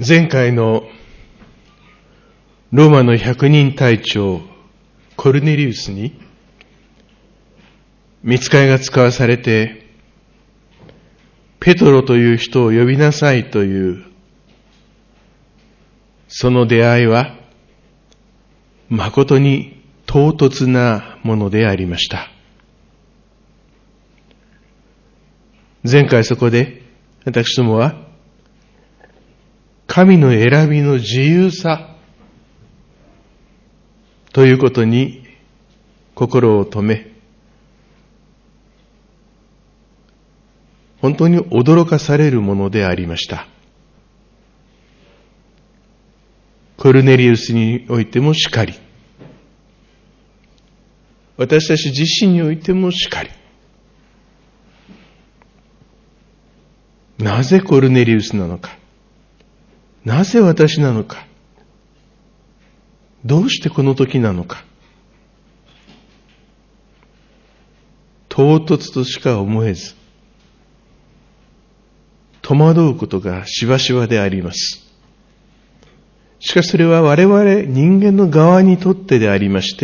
前回のローマの百人隊長コルネリウスに御使いが使わされてペトロという人を呼びなさいというその出会いは誠に唐突なものでありました。前回そこで私どもは神の選びの自由さということに心を留め、本当に驚かされるものでありました。コルネリウスにおいてもしかり、私たち自身においてもしかり、なぜコルネリウスなのか、なぜ私なのか、どうしてこの時なのか、唐突としか思えず、戸惑うことがしばしばであります。しかしそれは我々人間の側にとってでありまして、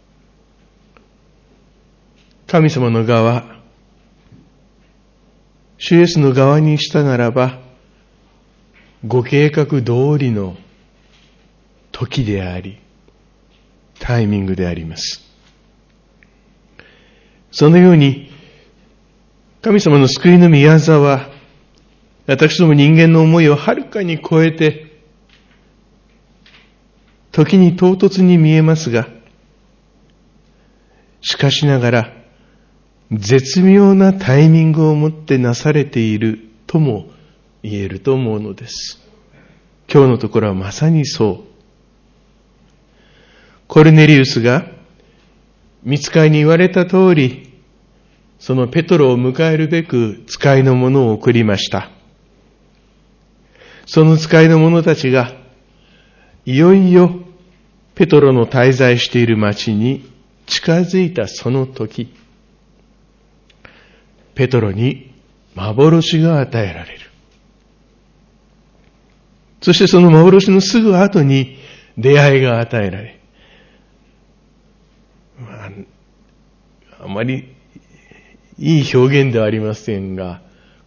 神様の側、主イエスの側にしたならば、ご計画通りの時であり、タイミングであります。そのように、神様の救いの御業は、私ども人間の思いをはるかに超えて、時に唐突に見えますが、しかしながら、絶妙なタイミングをもってなされているとも言えると思うのです。今日のところはまさにそう。コルネリウスが御使いに言われた通り、そのペトロを迎えるべく使いの者を送りました。その使いの者たちがいよいよペトロの滞在している町に近づいたその時、ペトロに幻が与えられる。そしてその幻のすぐ後に出会いが与えられ、あまりいい表現ではありませんが、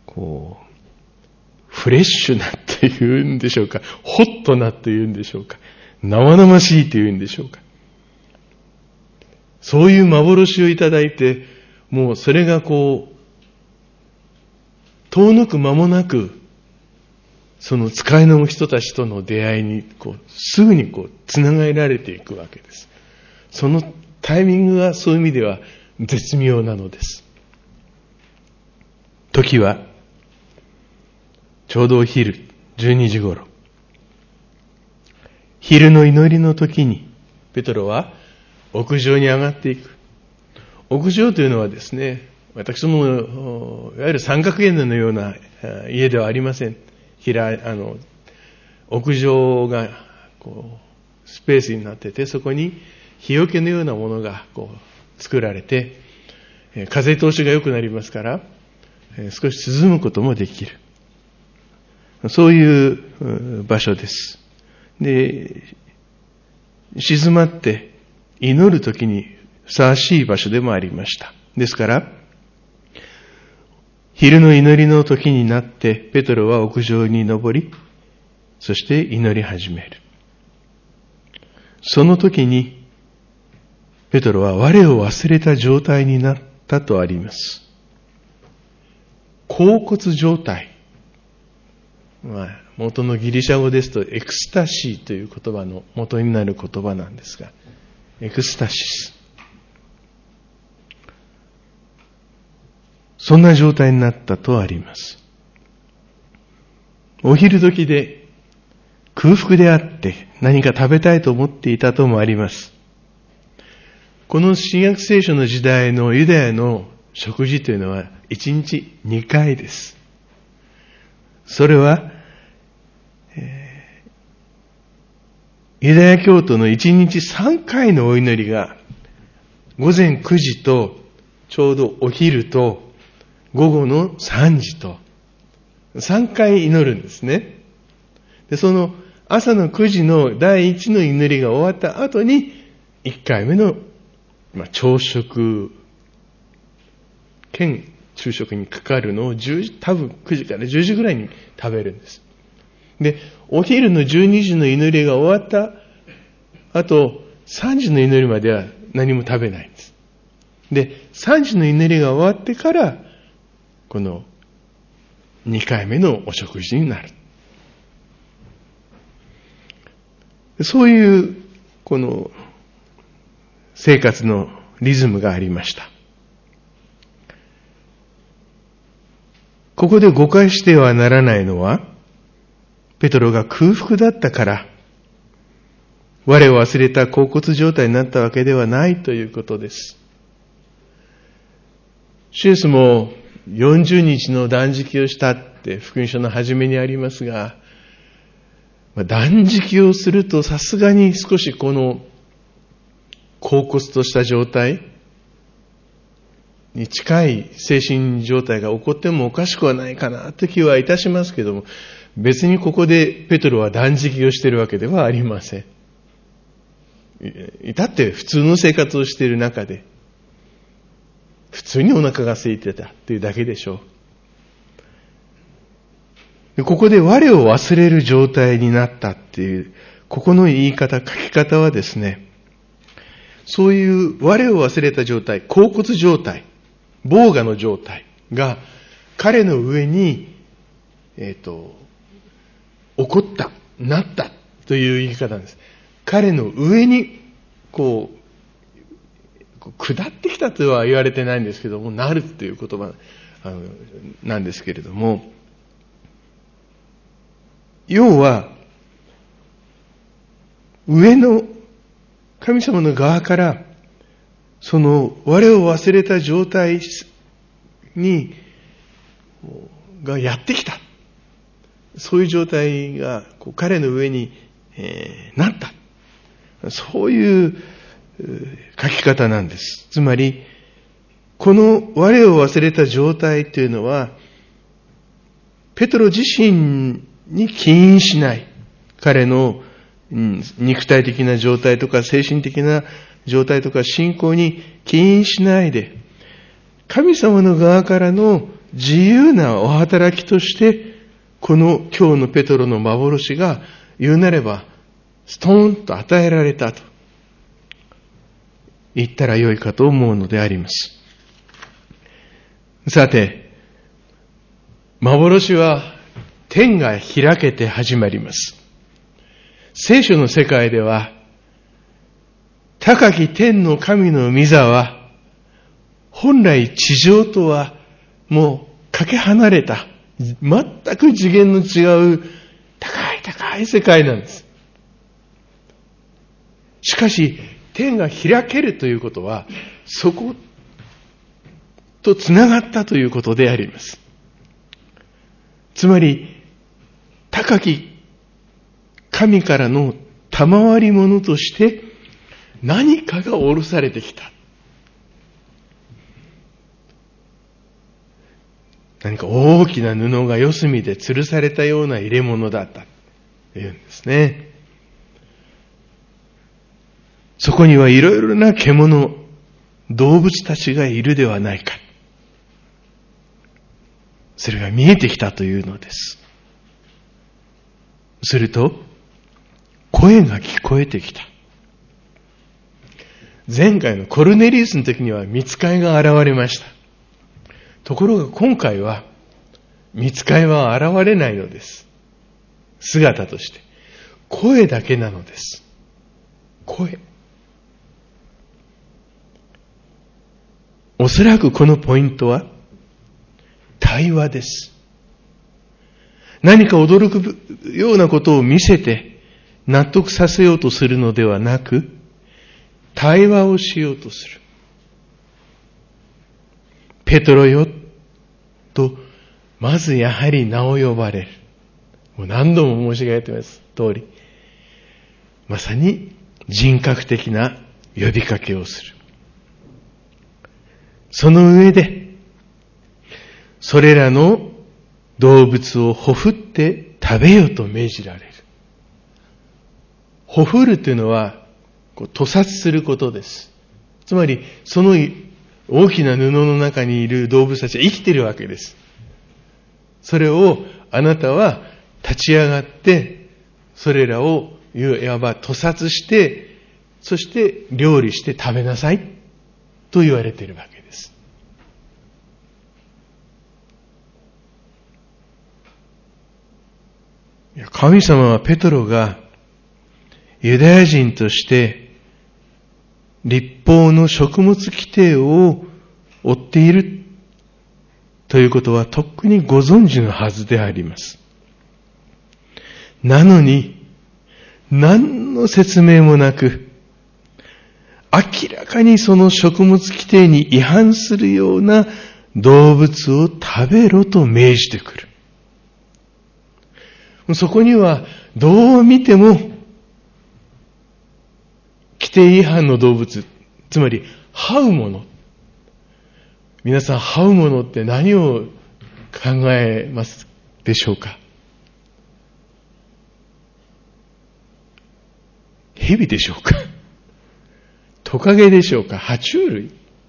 フレッシュなっていうんでしょうか、ホットなっていうんでしょうか、生々しいというんでしょうか。そういう幻をいただいて、もうそれが遠のく間もなく、その使いの人たちとの出会いにすぐにつながられていくわけです。そのタイミングがそういう意味では絶妙なのです。時はちょうどお昼12時頃、昼の祈りの時にペトロは屋上に上がっていく。屋上というのはですね、私どもいわゆる三角屋根のような家ではありません。屋上がスペースになってて、そこに日よけのようなものが作られて、風通しが良くなりますから、少し涼むこともできる。そういう場所です。で、静まって祈るときにふさわしい場所でもありました。ですから、昼の祈りの時になって、ペトロは屋上に登り、そして祈り始める。その時に、ペトロは我を忘れた状態になったとあります。恍惚状態。元のギリシャ語ですと、エクスタシーという言葉の元になる言葉なんですが、エクスタシス。そんな状態になったとあります。お昼時で空腹であって何か食べたいと思っていたともあります。この新約聖書の時代のユダヤの食事というのは1日2回です。それは、ユダヤ教徒の1日3回のお祈りが午前9時とちょうどお昼と午後の3時と3回祈るんですね。 で、その朝の9時の第一の祈りが終わった後に、1回目の、朝食兼昼食にかかるのを多分9時から10時ぐらいに食べるんです。で、お昼の12時の祈りが終わった後、3時の祈りまでは何も食べないんです。で、3時の祈りが終わってから、この2回目のお食事になる。そういう、この生活のリズムがありました。ここで誤解してはならないのは、ペトロが空腹だったから、我を忘れた恍惚状態になったわけではないということです。主イエスも40日の断食をしたって福音書の初めにありますが、断食をするとさすがに少しこの恍惚とした状態に近い精神状態が起こってもおかしくはないかなという気はいたしますけども、別にここでペトロは断食をしているわけではありません。至って普通の生活をしている中で、普通にお腹が空いてたというだけでしょう。ここで我を忘れる状態になったっていう、ここの言い方、書き方はですね、そういう我を忘れた状態、恍惚状態、傍我の状態が彼の上に、起こった、なったという言い方なんです。彼の上に、下ってきたとは言われてないんですけども、なるという言葉なんですけれども、要は、上の神様の側から、その我を忘れた状態がやってきた。そういう状態が彼の上に、なった。そういう書き方なんです。つまり、この我を忘れた状態というのは、ペトロ自身に起因しない。彼の肉体的な状態とか精神的な状態とか信仰に起因しないで、神様の側からの自由なお働きとして、この今日のペトロの幻が言うなれば、ストーンと与えられたと言ったらよいかと思うのであります。さて、幻は天が開けて始まります。聖書の世界では、高き天の神の御座は、本来地上とはもうかけ離れた、全く次元の違う高い世界なんです。しかし、天が開けるということは、そことつながったということであります。つまり、高き神からの賜り物として何かが下ろされてきた。何か大きな布が四隅で吊るされたような入れ物だったというんですね。そこにはいろいろな獣、動物たちがいるではないか。それが見えてきたというのです。すると、声が聞こえてきた。前回のコルネリウスの時には御使いが現れました。ところが今回は、御使いは現れないのです。姿として。声だけなのです。声。おそらくこのポイントは、対話です。何か驚くようなことを見せて納得させようとするのではなく、対話をしようとする。ペトロよ、と、まずやはり名を呼ばれる。もう何度も申し上げてます通り、まさに人格的な呼びかけをする。その上で、それらの動物をほふって食べよと命じられる。 ほふるというのは、屠殺することです。つまり、その大きな布の中にいる動物たちは生きているわけです。それをあなたは立ち上がって、それらをいわば屠殺して、そして料理して食べなさいと言われているわけです。神様はペトロがユダヤ人として律法の食物規定を追っているということはとっくにご存知のはずであります。なのに何の説明もなく、明らかにその食物規定に違反するような動物を食べろと命じてくる。そこにはどう見ても規定違反の動物、つまり這うもの。皆さん、這うものって何を考えますでしょうか？蛇でしょうか？トカゲでしょうか？爬虫類？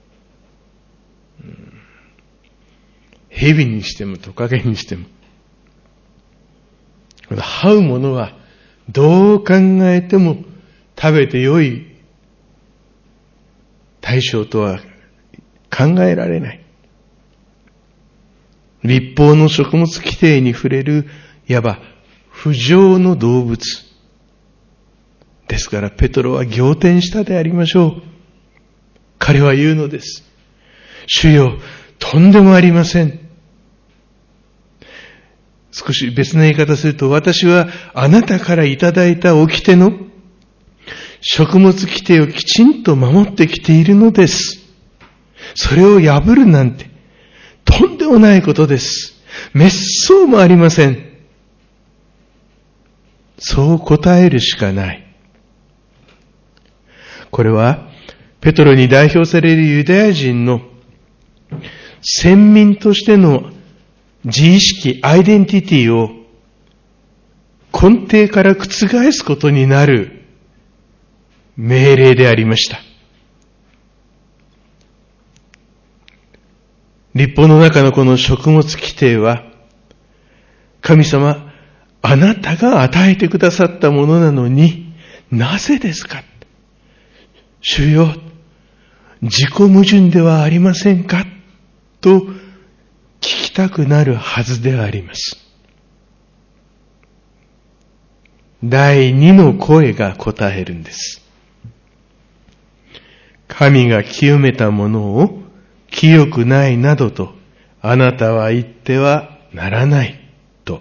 蛇にしてもトカゲにしても、この這うものはどう考えても食べてよい対象とは考えられない。律法の食物規定に触れるいわば不浄の動物ですから、ペトロは仰天したでありましょう。彼は言うのです。主よ、とんでもありません。少し別な言い方すると、私はあなたからいただいた掟の食物規定をきちんと守ってきているのです。それを破るなんてとんでもないことです。滅相もありません。そう答えるしかない。これはペトロに代表されるユダヤ人の先民としての自意識、アイデンティティを根底から覆すことになる命令でありました。律法の中のこの食物規定は、神様、あなたが与えてくださったものなのに、なぜですか？主よ、自己矛盾ではありませんか？と聞きたくなるはずであります。第二の声が答えるんです。神が清めたものを清くないなどとあなたは言ってはならないと。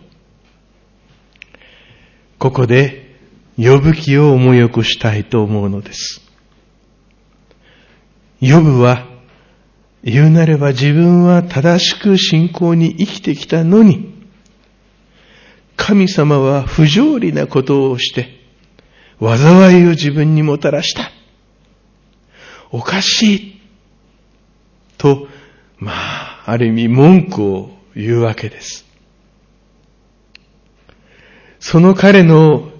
ここでヨブ記を思い起こしたいと思うのです。ヨブは言うなれば自分は正しく信仰に生きてきたのに、神様は不条理なことをして災いを自分にもたらした。おかしいと、ある意味文句を言うわけです。その彼の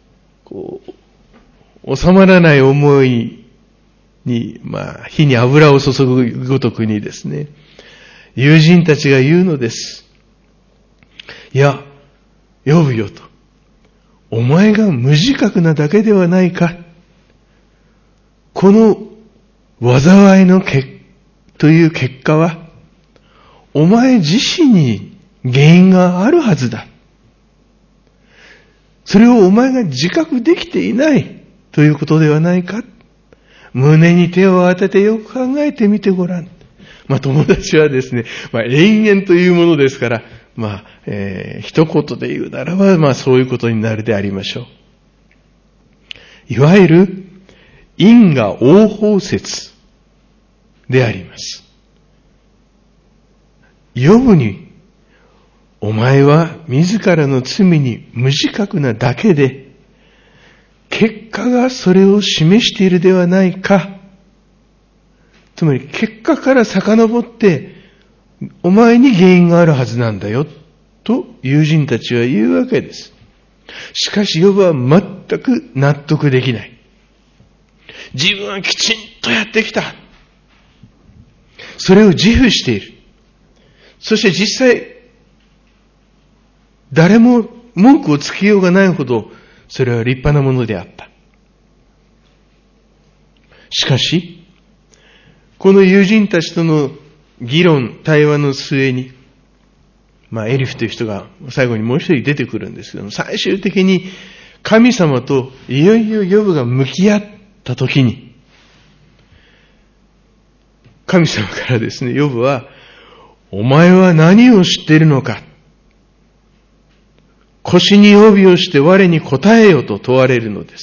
収まらない思いに、火に油を注ぐごとくにですね、友人たちが言うのです。いや、ヨブよと。お前が無自覚なだけではないか。この災いのという結果は、お前自身に原因があるはずだ。それをお前が自覚できていないということではないか。胸に手を当ててよく考えてみてごらん。友達はですね、永遠というものですから、一言で言うならば、そういうことになるでありましょう。いわゆる因果応報説であります。ヨブに、お前は自らの罪に無自覚なだけで、結果がそれを示しているではないか。つまり結果から遡って、お前に原因があるはずなんだよ、と友人たちは言うわけです。 しかしヨブは全く納得できない。自分はきちんとやってきた。それを自負している。そして実際、誰も文句をつけようがないほど、それは立派なものであった。しかし、この友人たちとの議論、対話の末に、エリフという人が最後にもう一人出てくるんですけども、最終的に神様といよいよヨブが向き合ったときに、神様からですね、ヨブは、お前は何を知っているのか。腰に帯をして我に答えよと問われるのです。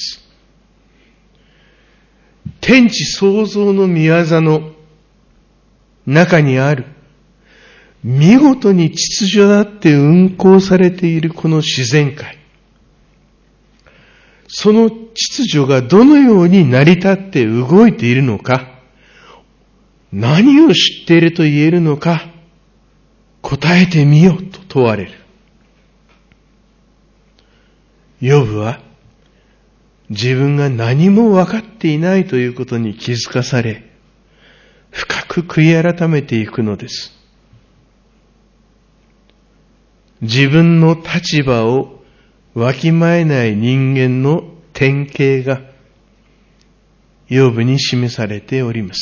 天地創造の御業の中にある、見事に秩序だって運行されているこの自然界。その秩序がどのように成り立って動いているのか、何を知っていると言えるのか、答えてみよと問われる。ヨブは自分が何も分かっていないということに気づかされ、深く悔い改めていくのです。自分の立場をわきまえない人間の典型がヨブに示されております。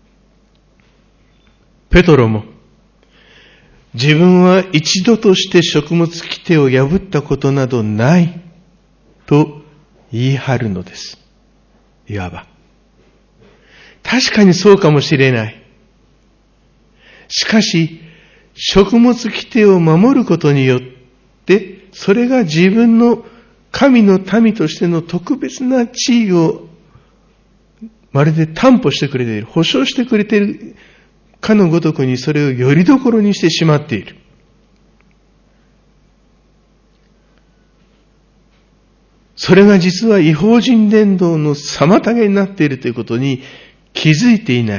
ペトロも自分は一度として食物規定を破ったことなどないと言い張るのです。いわば。確かにそうかもしれない。しかし、食物規定を守ることによって、それが自分の神の民としての特別な地位をまるで担保してくれている、保証してくれているかのごとくにそれをよりどころにしてしまっている。それが実は異邦人伝道の妨げになっているということに気づいていない。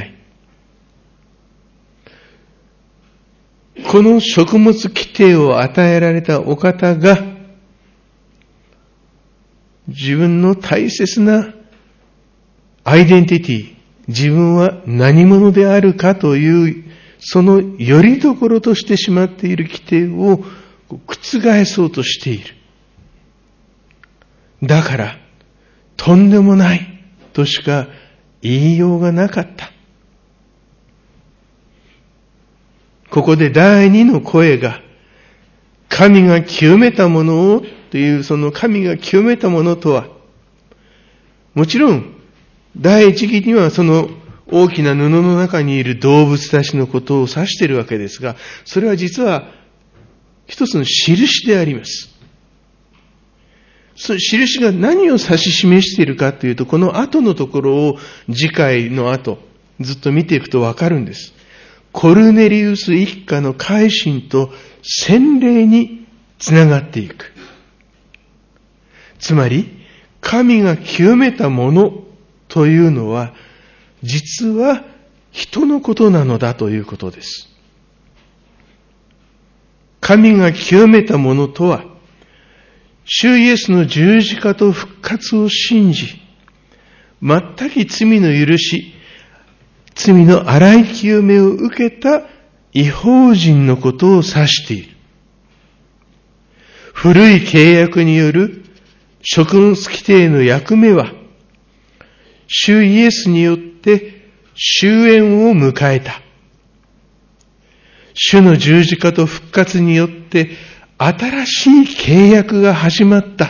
この食物規定を与えられたお方が自分の大切なアイデンティティ、自分は何者であるかというそのよりどころとしてしまっている規定を覆そうとしている。だから、とんでもないとしか言いようがなかった。ここで第二の声が、神が清めたものをというその神が清めたものとは、もちろん、第一義にはその大きな布の中にいる動物たちのことを指しているわけですが、それは実は一つの印であります。その印が何を指し示しているかというと、この後のところを次回の後、ずっと見ていくとわかるんです。コルネリウス一家の改心と洗礼につながっていく。つまり、神が清めたものというのは、実は人のことなのだということです。神が清めたものとは、主イエスの十字架と復活を信じ、全く罪の許し、罪の洗い清めを受けた異邦人のことを指している。古い契約による食物規定の役目は、主イエスによって終焉を迎えた。主の十字架と復活によって新しい契約が始まった。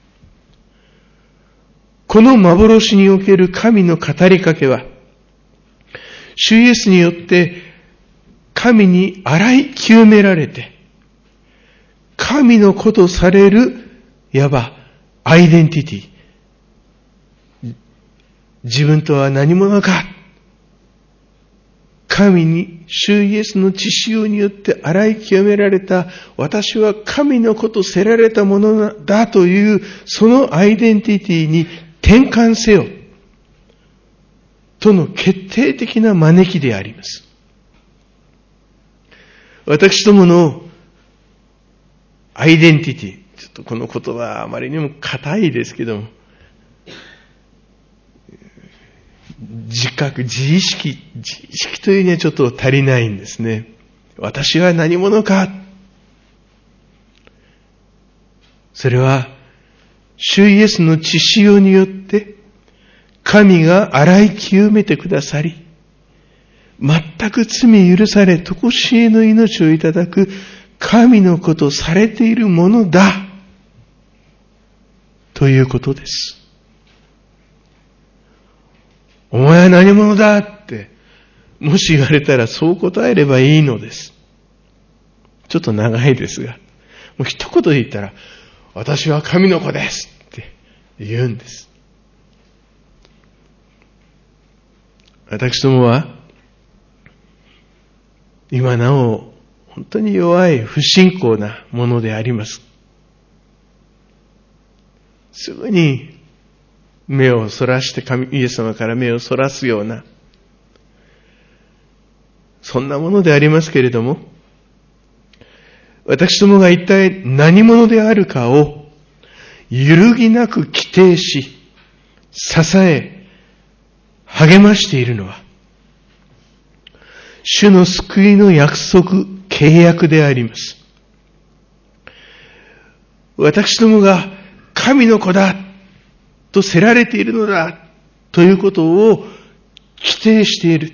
この幻における神の語りかけは、主イエスによって神に洗い清められて、神の子とされる、いわばアイデンティティ。自分とは何者か。神に、主イエスの血潮によって洗い清められた、私は神の子とせられたものだという、そのアイデンティティに転換せよ。との決定的な招きであります。私どものアイデンティティ、 ちょっとこの言葉はあまりにも硬いですけども、自意識というにはちょっと足りないんですね。私は何者か。それは、主イエスの血潮によって、神が洗い清めてくださり、全く罪許され、常しえの命をいただく神の子とされているものだ。ということです。お前は何者だって、もし言われたらそう答えればいいのです。ちょっと長いですが、もう一言で言ったら、私は神の子ですって言うんです。私どもは、今なお、本当に弱い不信仰なものであります。すぐに目をそらしてイエス様から目をそらすような、そんなものでありますけれども、私どもが一体何者であるかを揺るぎなく規定し、支え、励ましているのは、主の救いの約束、契約であります。私どもが神の子だとせられているのだということを規定している。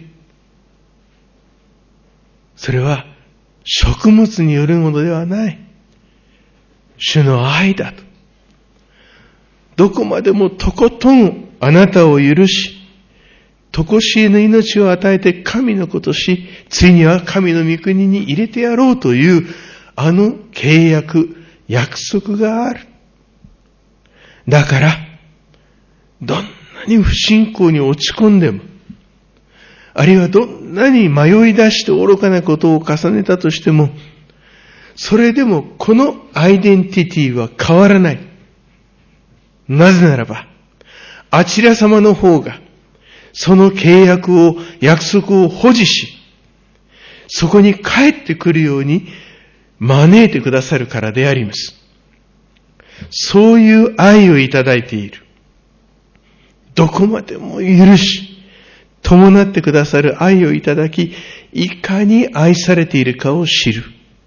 それは食物によるものではない。主の愛だと。どこまでもとことんあなたを許し、常しえの命を与えて神の子とし、ついには神の御国に入れてやろうという、あの契約、約束がある。だから、どんなに不信仰に落ち込んでも、あるいはどんなに迷い出して愚かなことを重ねたとしても、それでもこのアイデンティティは変わらない。なぜならば、あちら様の方が、その契約を、約束を保持し、そこに帰ってくるように招いてくださるからであります。そういう愛をいただいている。どこまでも許し、伴ってくださる愛をいただき、いかに愛されているかを知る。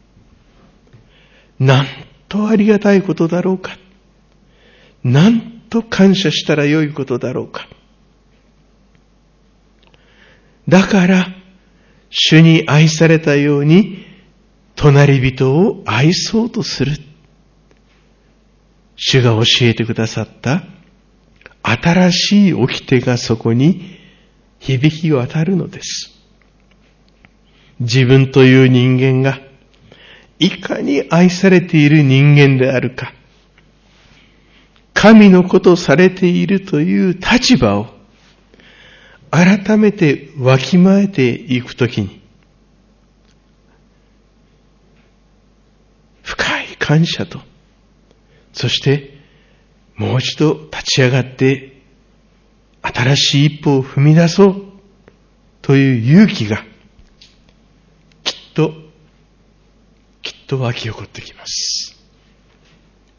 なんとありがたいことだろうか。なんと感謝したらよいことだろうか。だから、主に愛されたように、隣人を愛そうとする。主が教えてくださった新しい掟がそこに響き渡るのです。自分という人間がいかに愛されている人間であるか、神の子とされているという立場を改めてわきまえていくときに、深い感謝と、そしてもう一度立ち上がって新しい一歩を踏み出そうという勇気がきっと湧き起こってきます。